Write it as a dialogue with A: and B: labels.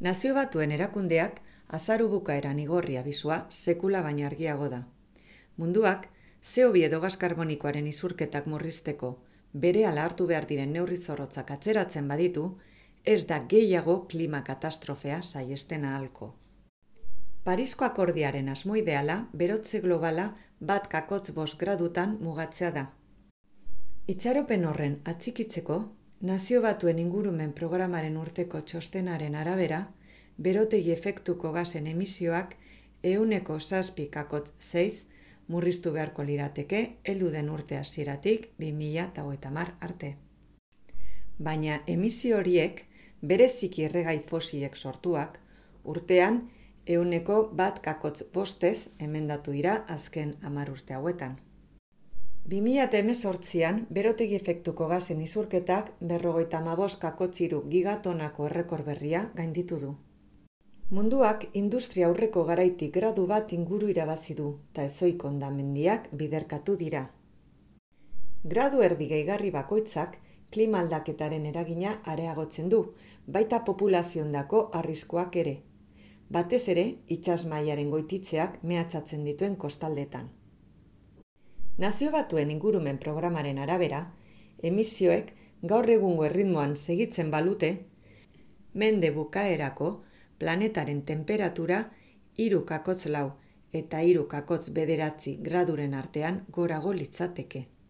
A: Nazio Batuen erakundeak azaru bukaeran igorri abisua sekula baina argiago da. Munduak CO2 edo gas karbonikoaren isurketak murrizteko berehala hartu behar diren neurri zorrotzak atzeratzen baditu, ez da gehiago klima katastrofea saihesten ahalko. Parisko akordiaren asmo ideala berotze globala 1,5 gradutan mugatzea da. Itxaropen horren atxikitzeko, Nazio Batuen ingurumen programaren urteko txostenaren arabera, berotegi efektuko gasen emisioak 7,6% murriztu beharko lirateke heldu den urte hasieratik 2030 arte. Baina emisio horiek, bereziki erregai fosilek sortuak, urtean 1,5% emendatu dira azken 10 urte hauetan. 2018an berotegi efektuko gasen isurketak 55,3 gigatonako errekor berria gainditu du. Munduak industria aurreko garaitik gradu bat inguru irabazi du eta ezohiko hondamendiak biderkatu dira. Gradu erdi gehigarri bakoitzak klima aldaketaren eragina areagotzen du, baita populazioondako arriskuak ere. Batez ere, itsas mailaren goititzeak mehatxatzen dituen kostaldetan. Nazio Batuen ingurumen programaren arabera, emisioek gaur egungo erritmoan segitzen balute, mende bukaerako planetaren temperatura 3,4 eta 3,9 graduren artean gorago litzateke.